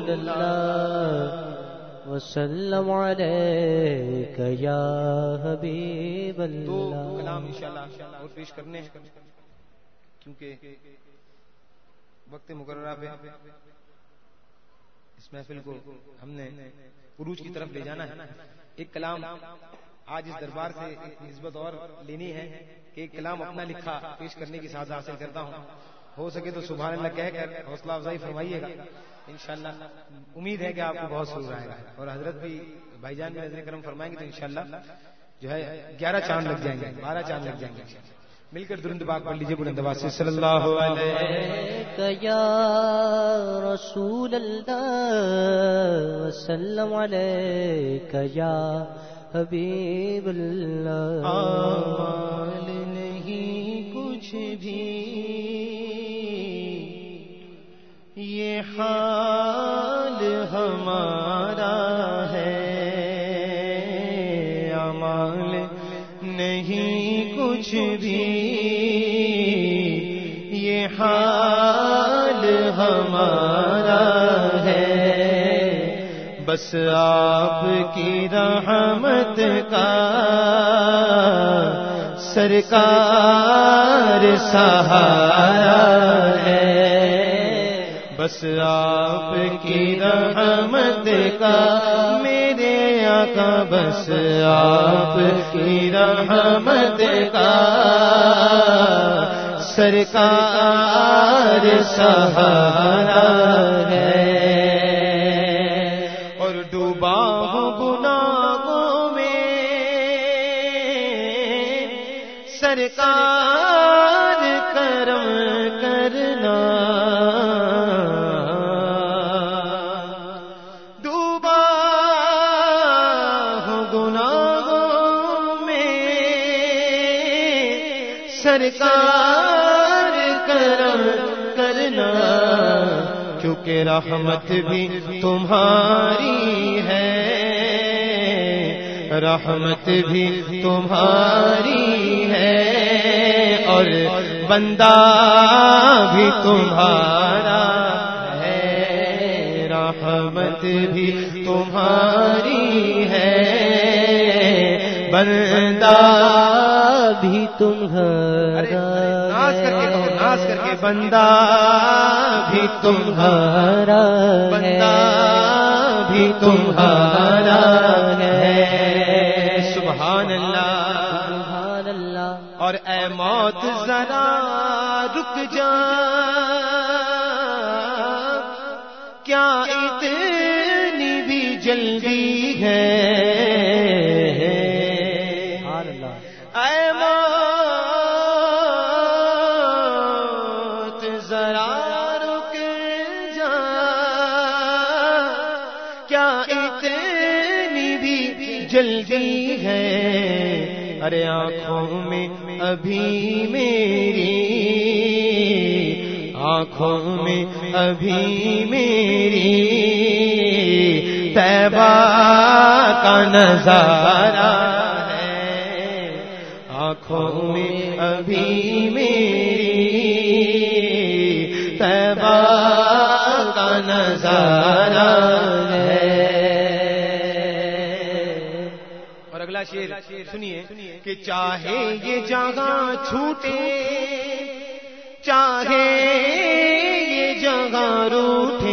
رسول اللہ وسلم علیک یا حبیب اللہ. تو کلام انشاءاللہ اور پیش کرنے ہیں کیونکہ وقت مقررہ پہ اس محفل کو ہم نے عروج کی طرف لے جانا ہے. ایک کلام آج اس دربار سے ایک نسبت اور لینی ہے کہ ایک کلام اپنا لکھا پیش کرنے کی سعادت حاصل کرتا ہوں. ہو سکے تو سبحان اللہ کہہ کر حوصلہ افزائی فرمائیے گا. انشاءاللہ امید ہے کہ آپ کو بہت سرور آئے گا اور حضرت بھی بھائی جان میں نظر کرم فرمائیں گے تو انشاءاللہ جو ہے 11 چاند لگ جائیں گے 12 چاند لگ جائیں گے. مل کر درود پاک پڑھ لیجیے بلند آواز سے صلی اللہ علیہ یا رسول اللہ وسلم علیک یا حبیب اللہ. آمال نہیں کچھ بھی یہ حال ہمارا ہے. آمال نہیں کچھ بھی یہ حال ہمارا ہے. بس آپ کی رحمت کا سرکار سہارا ہے. بس آپ کی رحمت کا میرے آقا بس آپ کی رحمت کا سرکار سہارا ہے. اور ڈوبا ہوں گناہوں میں سرکار کرم کرنا. ڈوبا ہوں گناہوں میں سرکار کرم کرنا. کیونکہ رحمت بھی تمہاری ہے رحمت بھی تمہاری ہے اور بندہ بھی تمہارا ہے. رحمت بھی تمہاری ہے بندہ بھی تمہارا ناز کر کے کہو ناز کر کے بندہ بھی تمہارا بندہ بھی تمہارا ہے. سبحان اللہ سبحان اللہ. اور اے موت ذرا رک جا کیا اتنی بھی جلدی ہے. اے موت ذرا رک جا کیا اتنی بھی جلدی ہے. ارے آنکھوں میں ابھی میری آنکھوں میں ابھی میری طیبہ کا نظارہ ہے. آنکھوں میں ابھی میری طیبہ کا نظارہ ہے. اور اگلا شعر سنیے کہ چاہے یہ جگہ چھوٹے چاہے یہ جگہ روٹھے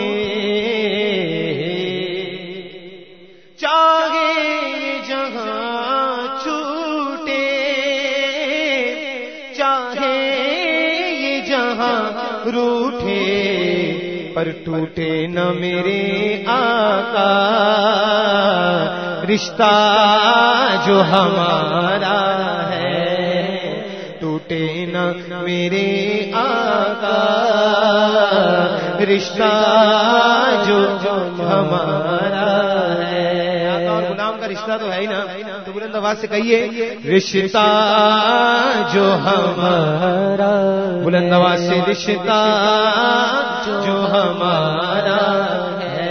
چاہے یہ جگہ چھوٹے چاہے یہ جہاں روٹھے پر ٹوٹے نہ میرے آقا رشتہ جو ہمارا ہے. ٹوٹے نہ میرے آقا رشتہ جو ہمارا ہے. آقا اور غلام کا رشتہ تو ہے ہی نا. تو بلند آواز سے کہیے رشتہ جو ہمارا. بلند آواز سے رشتہ جو ہمارا ہے.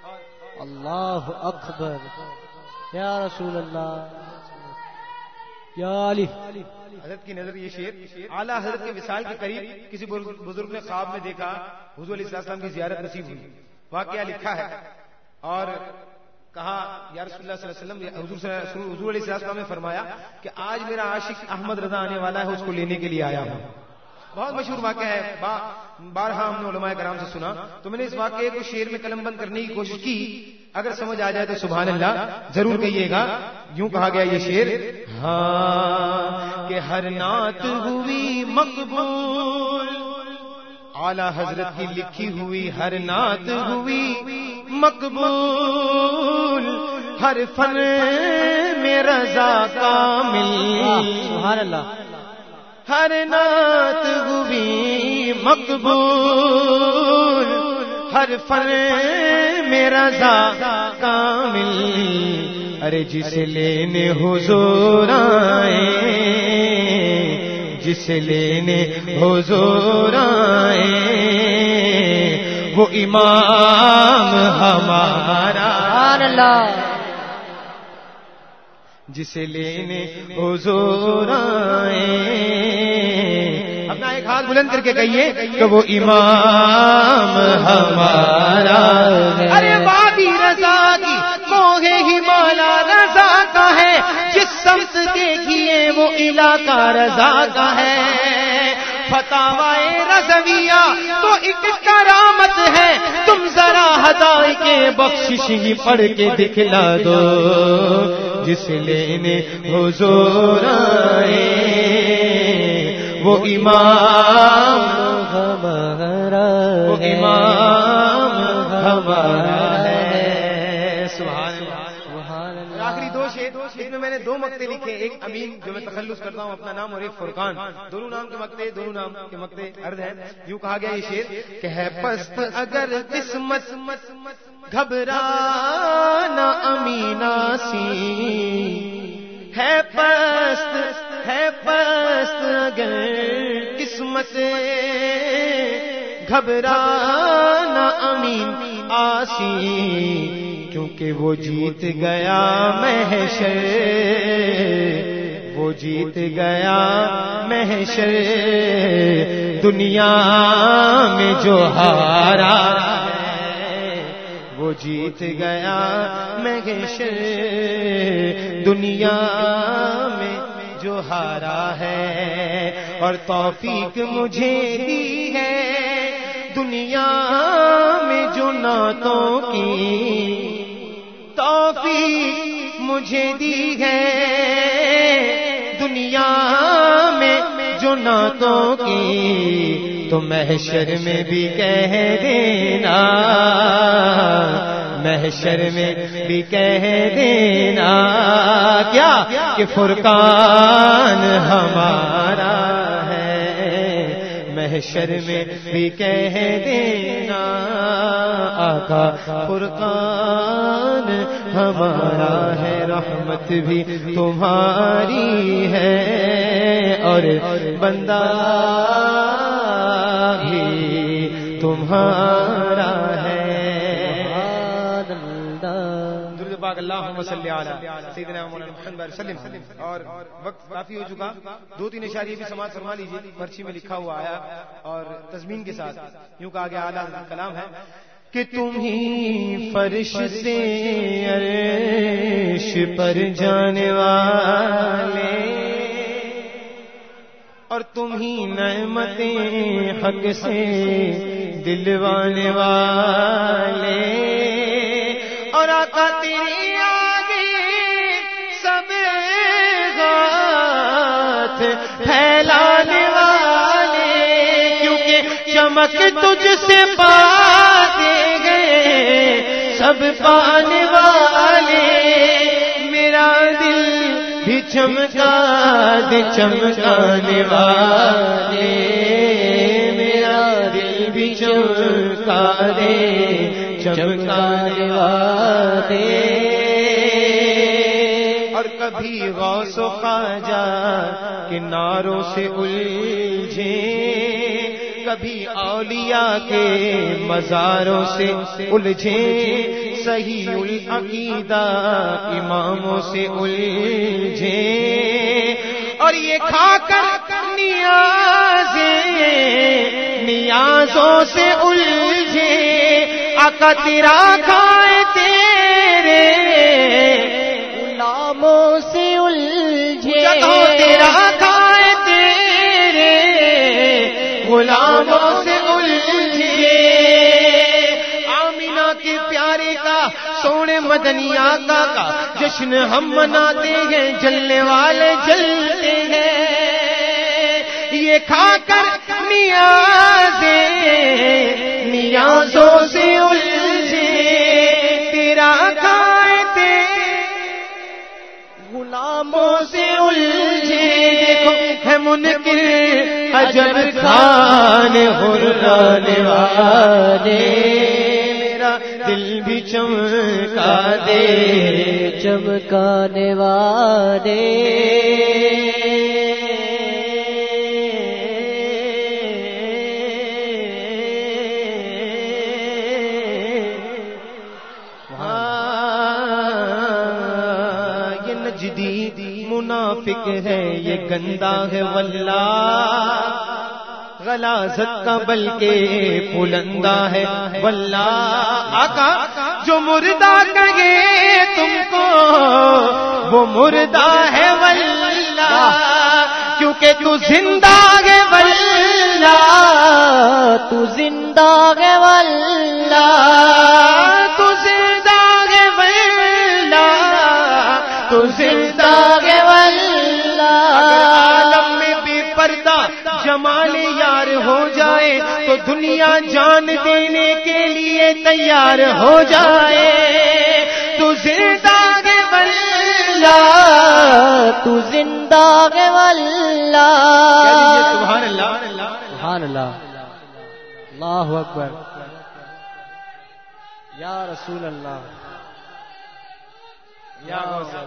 اللہ اکبر یا رسول اللہ. یا علی حضرت کی نظر یہ شعر اعلیٰ حضرت کے وصال کے قریب کسی بزرگ نے خواب میں دیکھا حضور علیہ السلام کی زیارت نصیب ہوئی. واقعہ لکھا ہے اور کہا یا رسول اللہ صلی اللہ علیہ وسلم, حضور علیہ السلام نے فرمایا کہ آج میرا عاشق احمد رضا آنے والا ہے, اس کو لینے کے لیے آیا ہوں. بہت مشہور واقعہ ہے, بارہا ہم نے علماء کرام سے سنا. تو میں نے اس واقعے کو شعر میں قلم بند کرنے کی کوشش کی. اگر سمجھ آ جائے تو سبحان اللہ ضرور کہیے گا. یوں کہا گیا یہ شعر, ہاں کہ ہر نعت ہوئی مقبول, اعلیٰ حضرت کی لکھی ہوئی ہر نعت ہوئی مقبول, ہر فن میں رضا کامل, سبحان اللہ, ہر نعت ہوئی مقبول, ہر فن میں رضا کامل. ارے جس لینے حضور آئے, جس لینے حضور آئے, وہ امام ہمارا. سبحان اللہ, جسے لینے حضور آئے. اپنا ایک ہاتھ بلند کر کے کہیے کہ وہ امام ہمارا. ارے وادی رضا کی کوہ ہمالا رضا کا ہے, جس سمت دیکھیے وہ علاقہ رضا کا ہے. فتاوائے رضویہ تو ایک کرامت ہے, تم ذرا ہدایت کے بخشش ہی پڑھ کے دکھلا دو. جس لینے حضور آئے وہ امام ہمارا, وہ امام ہمارا ہے. سبحان اللہ. آخری دو شعر, اس میں نے 2 مقطع لکھے, ایک امین جو میں تخلص کرتا ہوں اپنا نام, اور ایک فرقان. دونوں نام کے مقطع عرض ہے. یوں کہا گیا یہ شعر کہ ہے پست اگر قسمت گھبرانا امینا سی, ہے پست اگر قسمت گھبرانا امین آسی, کیونکہ وہ جیت گیا محشر, وہ جیت گیا محشر. دنیا میں جو ہارا ہے وہ جیت گیا محشر. دنیا میں جو ہارا ہے, اور توفیق مجھے دی ہے دنیا میں جو نعتوں کی, توفیق مجھے دی ہے دنیا میں جو نعتوں کی. تو محشر میں بھی کہہ دینا, محشر میں بھی کہہ دینا کیا کہ فرقان ہمارا ہے. محشر میں بھی کہہ دینا آقا فرقان ہمارا ہے. رحمت بھی تمہاری ہے اور بندہ بھی تمہارا ہے. اللہم صلی علی سیدنا مولانا محمد وسلم. اور وقت کافی ہو چکا, 2-3 اشعار بھی سماعت فرما لیجیے, پرچی میں لکھا ہوا آیا اور تضمین کے ساتھ. یوں کہا گیا اعلیٰ کلام ہے کہ تم ہی فرش سے عرش پر جانے والے, اور تم ہی نعمتیں حق سے دلوانے والے, اور آقا تیری آگے سب ہاتھ پھیلانے والے, کیونکہ چمک تجھ سے پاتے گئے سب پانے والے. میرا دل بھی چمکا دے چمکانے والے, میرا دل بھی چمکا دے چمکانے والے. اور کبھی غوث و خواجہ کے نعروں سے الجھے, کبھی اولیاء کے مزاروں سے الجھے, صحیح العقیدہ اماموں سے الجھے, اور یہ کھا کر نیازوں سے الجھے آقا تیرا کھائے تیرے غلاموں سے الجھے تیرا کھائے تیرے غلاموں سے الجھے آمینہ کے پیارے کا سونے مدنی آقا کا جشن ہم مناتے ہیں جلنے والے جلتے ہیں یہ کھا کر نیازوں سے الجھے تیرا کھائے تیرے غلاموں سے الجھے دیکھو ہے منکر عجب کھانے حرانے والے میرا دل بھی چمکا دے چمکانے والے منافق ہے یہ گندا ہے واللہ غلاظت کا بلکہ پلندہ ہے واللہ آقا جو مردہ کہے تم کو وہ مردہ ہے واللہ کیونکہ تو زندہ ہے واللہ تو زندہ ہے واللہ تو زندہ ہے واللہ تو زندہ ہے واللہ اگر عالم میں بے پردہ جمال یار ہو جائے تو دنیا جان دینے کے لیے تیار ہو جائے تو زندہ ہے واللہ تو زندہ ہے واللہ سبحان اللہ سبحان اللہ اللہ اکبر یا رسول اللہ یا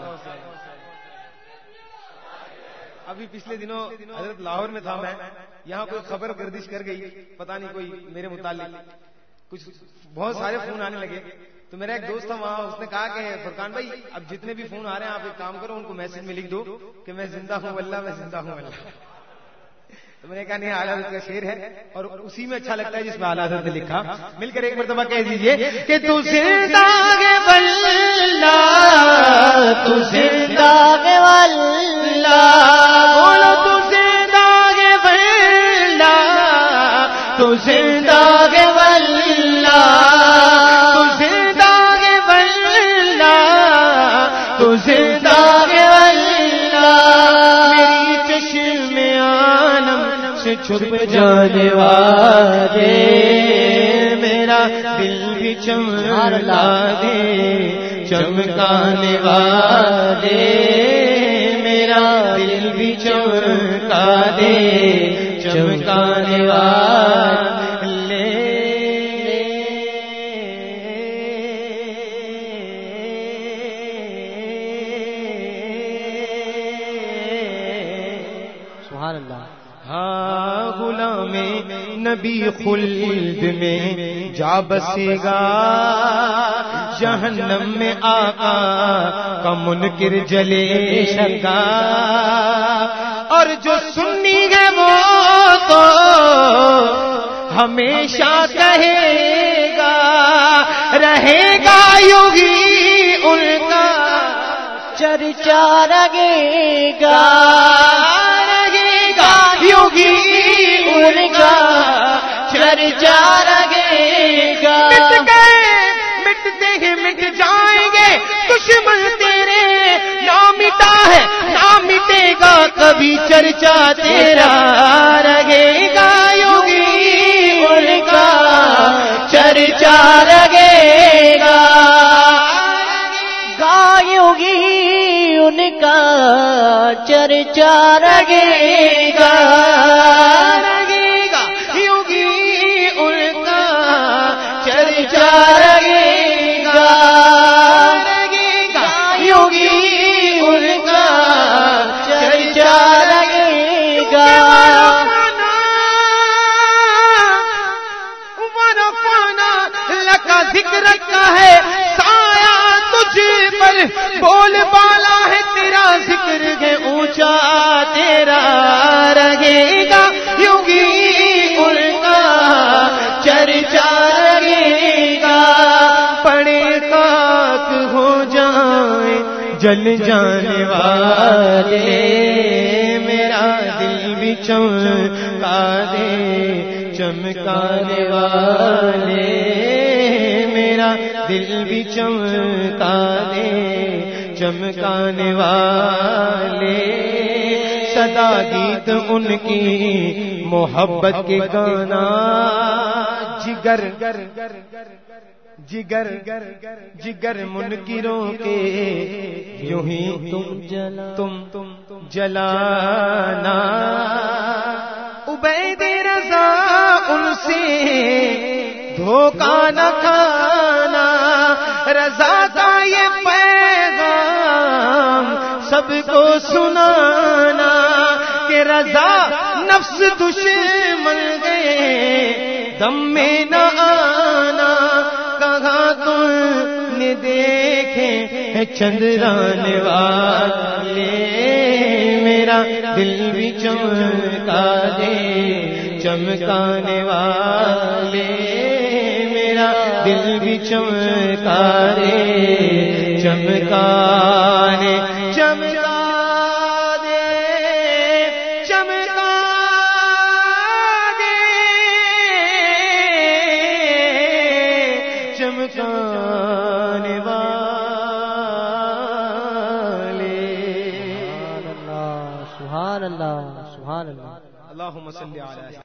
ابھی پچھلے دنوں حضرت لاہور میں تھا میں یہاں کوئی خبر گردش کر گئی پتہ نہیں کوئی میرے متعلق کچھ بہت سارے فون آنے لگے تو میرا ایک دوست تھا وہاں اس نے کہا کہ فرقان بھائی اب جتنے بھی فون آ رہے ہیں آپ ایک کام کرو ان کو میسج میں لکھ دو کہ میں زندہ ہوں واللہ میں زندہ ہوں واللہ تو میں نے کہا نہیں اعلیٰ حضرت کا شعر ہے اور اسی میں اچھا لگتا ہے جس میں اعلیٰ حضرت نے لکھا مل کر ایک مرتبہ کہہ دیجئے کہ تو زندہ ہے واللہ تو زندہ ہے واللہ بولو تو زندہ ہے واللہ تو زندہ ہے واللہ تو زندہ ہے واللہ تو زندہ ہے واللہ میری چشم عالم سے چھپ جانے والے میرا دل بھی چمکا دے چمکانے والے میرا دل بھی چمکا دے چمکانے والے سبحان اللہ ہاں غلام نبی خلد میں جا بسے گا جہنم میں آقا کا منکر جلے گا اور جو سنی ہے وہ تو ہمیشہ کہے گا رہے گا یوگی ان کا چرچا رہے گا یوگی ان کا چرچا رہے گا مٹتے ہی مٹ جائیں گے دشمن تیرے نام مٹا ہے نام مٹے گا کبھی چرچا تیرا رہے گا یوگی ان کا چرچا رہے گا یوگی ان کا چرچا رہے گا یوگی ان کا چرچا رہے گا یوگی ان کا چرچا رہے گا جل جانے والے میرا دل بھی چمکا دے چمکانے والے میرا دل بھی چمکا دے چمکانے والے صدا گیت ان کی محبت کے گانا جگر جگر جگر منکروں کے یوں ہی تم جلانا عبید رضا ان سے دھوکہ نہ کھانا رضا کا یہ پیغام سب کو سنانا کہ رضا نفس دشمن گئے دم میں نہ آنا کہاں تم نے دیکھے چندران والے میرا دل بھی چمکا دے چمکانے والے میرا دل بھی چمکا دے چمکانے چمکا دے چمکا دے چمکانے والے سبحان اللہ سبحان اللہ سبحان اللہ اللہم صلی علی